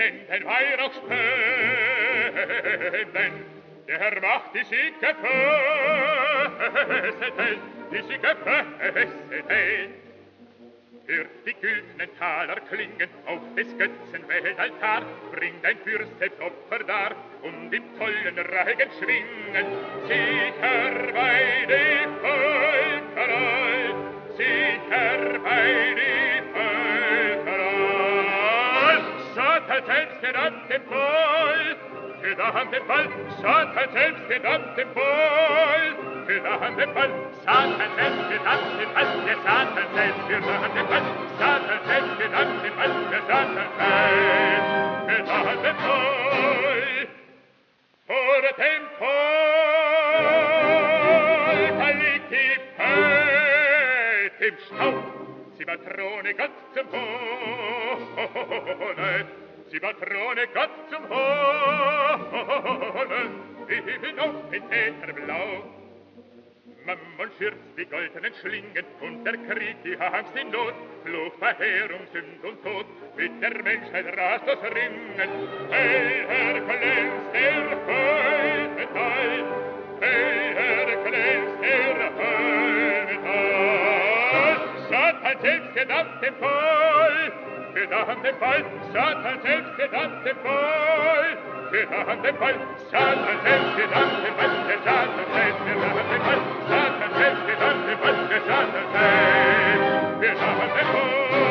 wenn dein Weihrauch spenden, der macht die Schicke Föseten. Für die güldnen Taler klingen auf des Götzen Weltaltar, bringt ein Fürst selbst Opfer dar, und im tollen Reigen schwingen, sicher bei die Völker all, sicher bei die Völker all. Satan selbst genannt dem Voll, gedacht dem Fall, Satan selbst genannt dem Voll, gedacht dem Fall, Satan selbst genannt dem Fall, der Satan selbst gedacht dem Fall, Satan selbst genannt dem Fall, der Satan selbst gedacht dem Fall. Vor dem Volk liegt die Feld im Staub, sie Matrone Gott zum Hohne, sie Matrone Gott zum Hohne, hinauf in Ätherblau. Mammon schürzt die goldenen Schlingen, und der Krieg die Angst in Not, Fluch, Verheerung, Sünd und Tod, mit der Menschheit rast das Ringen. Hey, Herkules, der Heumetall, hey, Herkules, der Heumetall. Satan selbst genannt dem Voll, gedacht dem Fall, Satan selbst genannt dem Voll, gedacht dem Fall, Satan selbst genannt dem Fall, der Satan selbst gedacht dem Fall, Satan selbst genannt dem Fall, der Satan selbst gedacht dem Fall.